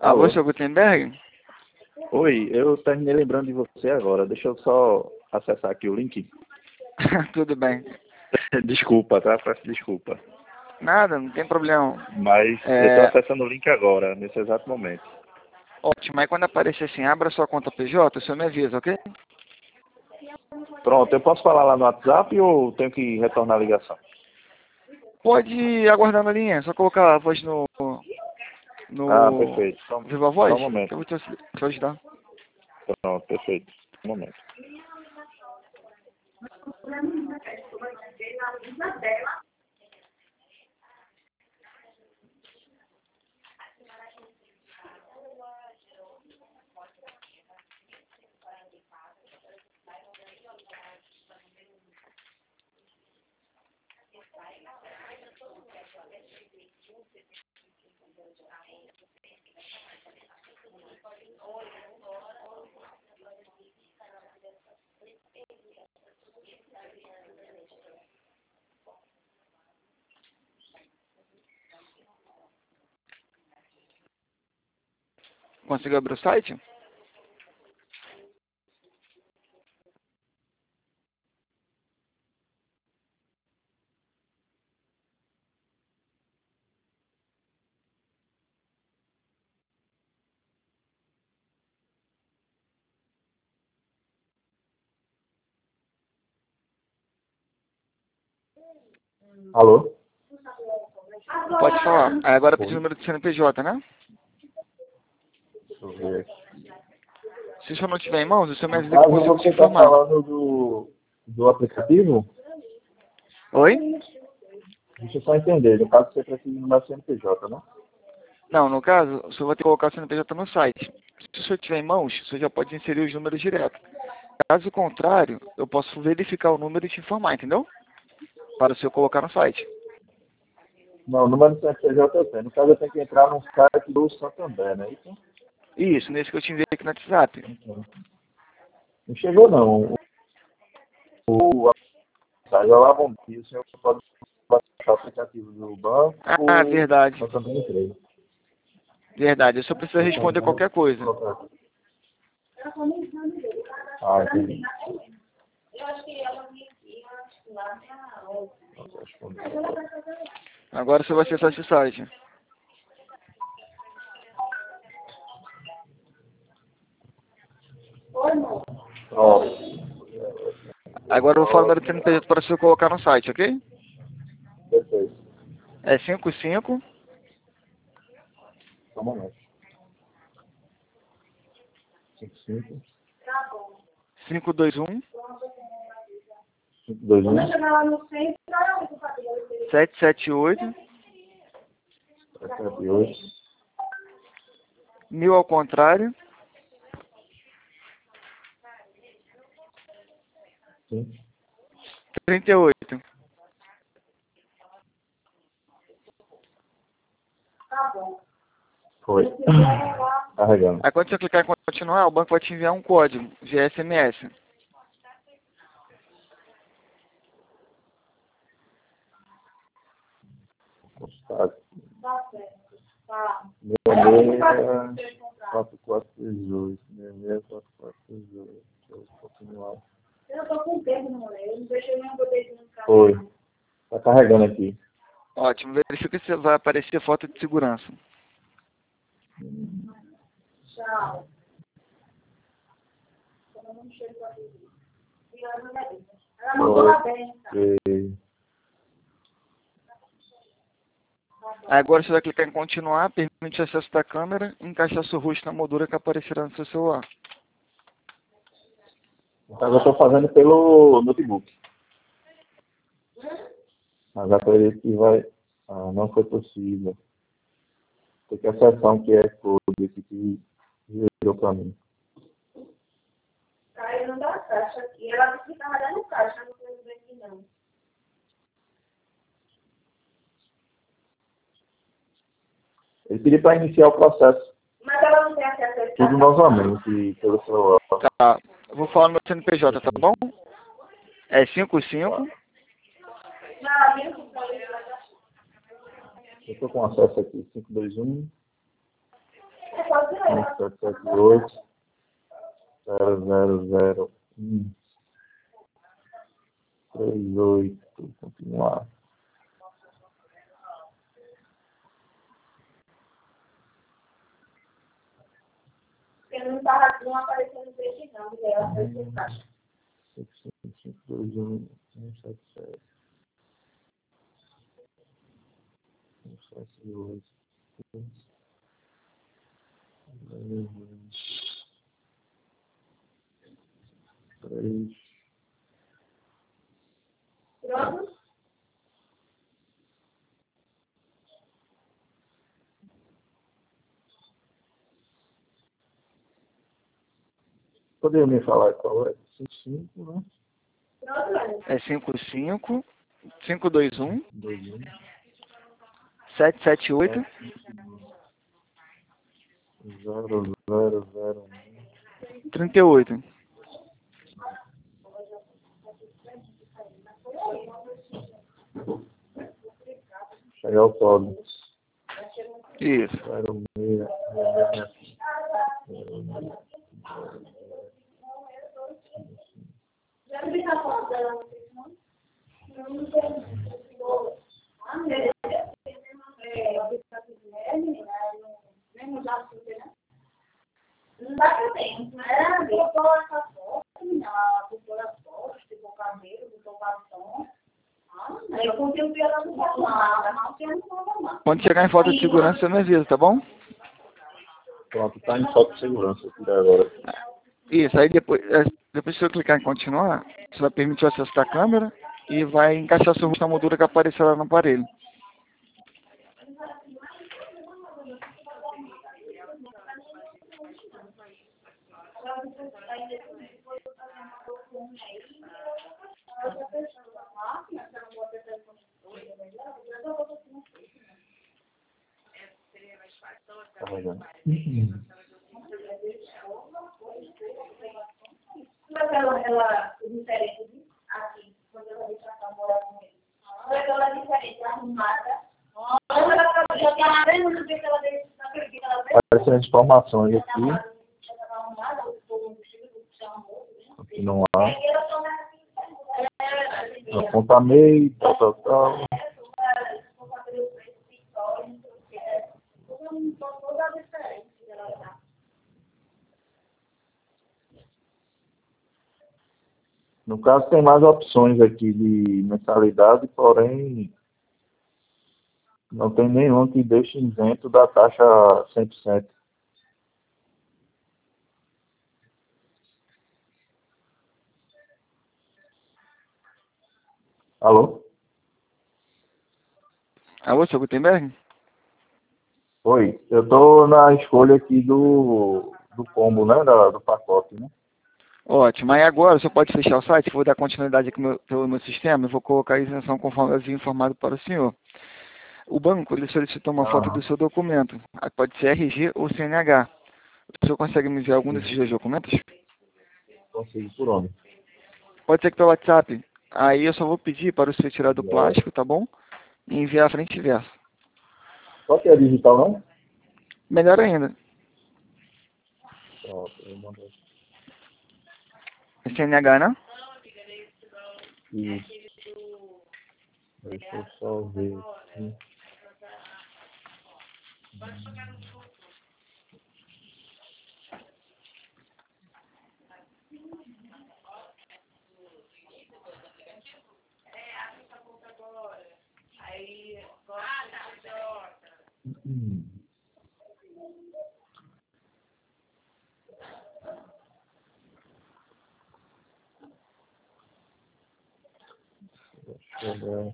Alô, Alô? seu Gutenberg? Oi, eu terminei lembrando de você agora. Deixa eu só acessar aqui o link. Tudo bem. Desculpa, tá? Peço desculpa. Nada, não tem problema. Mas eu estou acessando o link agora, nesse exato momento. Ótimo, aí quando aparecer assim, abra sua conta PJ, o senhor me avisa, ok? Pronto, eu posso falar lá no WhatsApp ou tenho que retornar a ligação? Pode aguardar na linha, é só colocar a voz no Ah, perfeito. Viva a Só Voz, um momento. que eu vou te ajudar. Pronto, perfeito. Um momento. Conseguiu abrir o site? Alô? Pode falar. Aí agora precisa o Oi. número do CNPJ, né? Deixa eu ver. Se o senhor não tiver em mãos, o senhor me No avisa que eu caso, consigo te você está informar. falando do aplicativo? Oi? Deixa eu só entender. No caso, você precisa do meu CNPJ, né? Não, no caso, o senhor vai ter que colocar o CNPJ no site. Se o senhor tiver em mãos, o senhor já pode inserir os números direto. Caso contrário, eu posso verificar o número e te informar, entendeu? Para o senhor colocar no site. Não, o número do CNPJ eu tenho. No caso, eu tenho que entrar no site do Santander, né? Isso? Isso, nesse que eu te enviei aqui no WhatsApp. Não chegou, não. O site lá, bom dia. O senhor pode baixar o aplicativo do Ah, banco verdade. Santander Empresa. Verdade. Eu só preciso responder qualquer coisa. Ah, entendi. Agora você vai acessar esse site. Pronto. Agora eu vou falar o número do CNPJ para o senhor colocar no site, ok? Perfeito. É 55 Só um momento. 55, 521 521, 778 778, 1000 ao contrário sim. 38. Foi. Carregando. Aí quando você clicar em continuar, o banco vai te enviar um código via SMS. Contato. Meu e-mail é 4438. Meu e-mail é 4438. Deixa eu continuar. Eu tô com tempo no moleque, não deixei nenhum botei no carro. Foi. Tá carregando aqui. Ótimo, verifica se vai aparecer foto de segurança. Tchau. Ela não chega pra mim. Ela mandou lá dentro. Ok. Aí agora você vai clicar em continuar, permite acesso da câmera e encaixar seu rosto na moldura que aparecerá no seu celular. No caso, eu estou fazendo pelo notebook. Mas acredito que vai. Ah, não foi possível. Tem que acessar um QR Code aqui que gerou para mim. Aí não dá caixa aqui. Ela disse que tava dando caixa, não foi bem aqui não. Ele pediu para iniciar o processo. Mas ela não tem acesso a esse Tudo novamente pelo celular. Tá, eu vou falar no meu CNPJ, tá bom? É 55 Não, minha função. Eu estou com acesso aqui. 521. 1778 0001 38. Continuar. Porque não estava aparecendo o peixe, não. Eu apareceu o caixa. 521 177 178 3. Pronto? Poderia me falar qual é? 55, né? Pronto, Ana. É 55 521 21 778 0001. 38. Chegar o código. Isso. 06. Já não vi a foto dela, não? Não tem. Ah, meu Deus. Mesmo já super, né? Não dá pra ter. Botou essa foto, botou a foto, botou o cabelo, botou o batom. Aí eu contei o pior do batom. Não tem nada mais. Quando chegar em falta de segurança, você me avisa, tá bom? Pronto, tá em foto de segurança aqui agora. Isso, aí depois que você clicar em continuar, você vai permitir o acesso da câmera e vai encaixar seu rosto na moldura que apareceu lá no aparelho. Carregando. Ela diferente aqui, quando ela veio pra cá morar com ele. Ela diferente, arrumada. Ela já tinha vendo no que ela veio, Aparecendo as informações aqui. Continuar. Apontamento, tal. No caso, tem mais opções aqui de mensalidade, porém, não tem nenhum que deixe isento da taxa 100%. Alô? Alô, seu Gutenberg? Oi, eu estou na escolha aqui do combo, né, do pacote, né? Ótimo. Aí agora você pode fechar o site, vou dar continuidade aqui pelo meu sistema, eu vou colocar a isenção conforme eu havia informado para o senhor. O banco, ele solicitou uma foto do Aham. seu documento. Aí pode ser RG ou CNH. O senhor consegue me enviar algum desses dois documentos? Consigo por onde? Pode ser que pelo WhatsApp. Aí eu só vou pedir para você tirar do plástico, tá bom? E enviar a frente e verso. Só que é digital, não? Melhor ainda. Pronto, eu mandei. É CNH, né? Isso. Deixa eu só ver aqui. Hum. Deixa eu ver.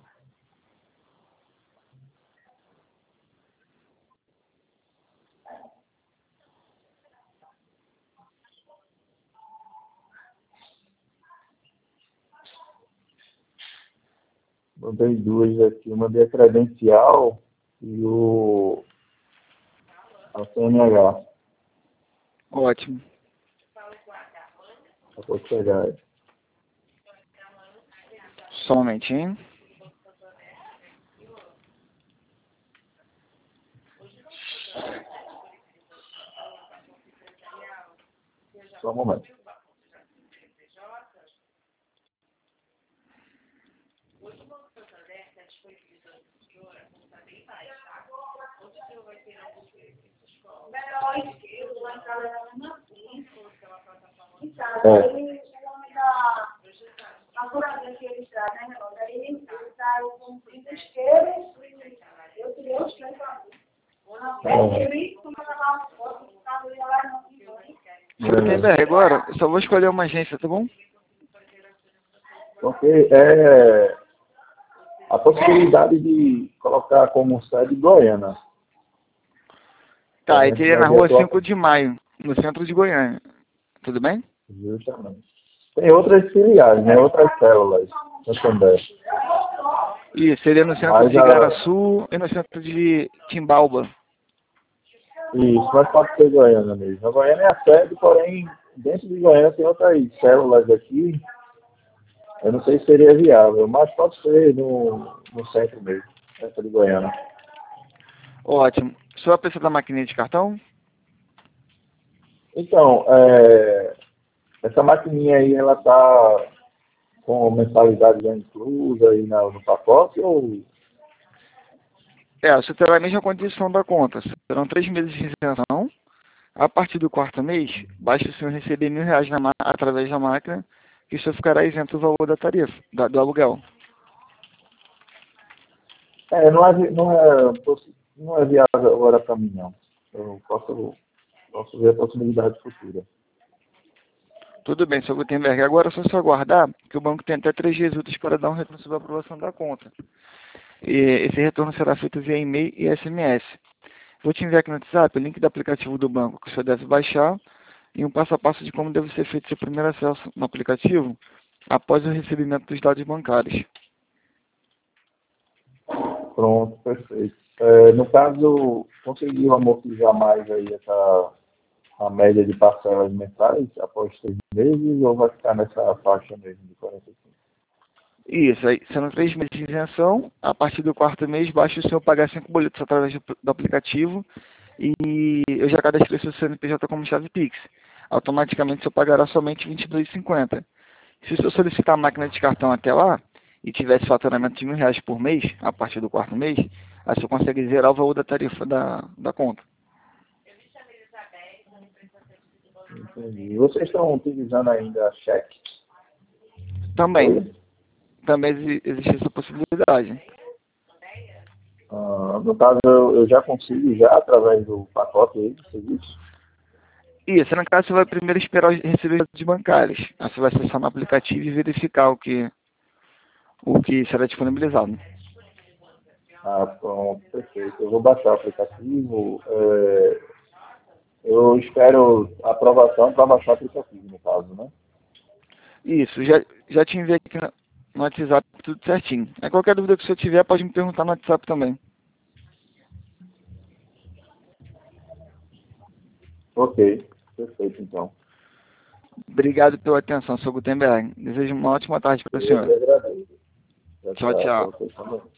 Mandei duas aqui. Eu mandei a credencial e a CNH. Ótimo. Acabou de chegar aí. Só um momentinho. Só um momento. Gutenberg, agora eu só vou escolher uma agência, tá bom? Porque a possibilidade de colocar como sede Goiânia. Tá, A e gente teria vai na ver rua a tua- 5 de maio, no centro de Goiânia. Tudo bem? Justamente. Tem outras filiais, né? Outras células também. Isso, seria no centro Mas de Igaraçu e no centro de Timbalba. Isso, mas pode ser Goiânia mesmo. A Goiânia é a sede, porém, dentro de Goiânia tem outras células aqui. Eu não sei se seria viável, mas pode ser no centro mesmo, centro de Goiânia. Ótimo. O senhor precisa da maquininha de cartão? Então, essa maquininha aí, ela tá com mensalidade já inclusa aí no pacote ou... Você terá a mesma condição da conta. Serão 3 meses de isenção. A partir do quarto mês, basta o senhor receber R$ 1.000 através da máquina, que o senhor ficará isento do valor da tarifa, do aluguel. Não é viável agora para mim, não. Eu posso ver a possibilidade futura. Tudo bem, senhor Gutenberg. Agora é só aguardar que o banco tem até 3 dias úteis para dar um retorno sobre a aprovação da conta. E esse retorno será feito via e-mail e SMS. Vou te enviar aqui no WhatsApp o link do aplicativo do banco que o senhor deve baixar e um passo a passo de como deve ser feito seu primeiro acesso no aplicativo após o recebimento dos dados bancários. Pronto, perfeito. No caso, conseguiu amortizar mais aí a média de parcelas mensais após 3 meses ou vai ficar nessa faixa mesmo de 45? Isso, aí sendo 3 meses de isenção, a partir do quarto mês basta o senhor pagar 5 boletos através do aplicativo e eu já cadastrei seu CNPJ como chave Pix. Automaticamente o senhor pagará somente R$ 22,50. Se o senhor solicitar a máquina de cartão até lá e tivesse faturamento de R$ 1.000 por mês, a partir do quarto mês, aí o senhor consegue zerar o valor da tarifa da conta. Entendi. Vocês estão utilizando ainda cheque? Também existe essa possibilidade. No caso, eu já consigo já através do pacote aí de serviço? Isso, no caso você vai primeiro esperar receber os dados bancários. Aí você vai acessar no aplicativo e verificar o que será disponibilizado. Pronto, perfeito. Eu vou baixar o aplicativo. Eu espero a aprovação para baixar o aplicativo, no caso, né? Isso, já te enviei aqui no WhatsApp tudo certinho. Aí qualquer dúvida que o senhor tiver, pode me perguntar no WhatsApp também. Ok, perfeito, então. Obrigado pela atenção, Sr. Gutenberg. Desejo uma ótima tarde para o Eu senhor. que agradeço. Tchau, Tchau, tchau. tchau.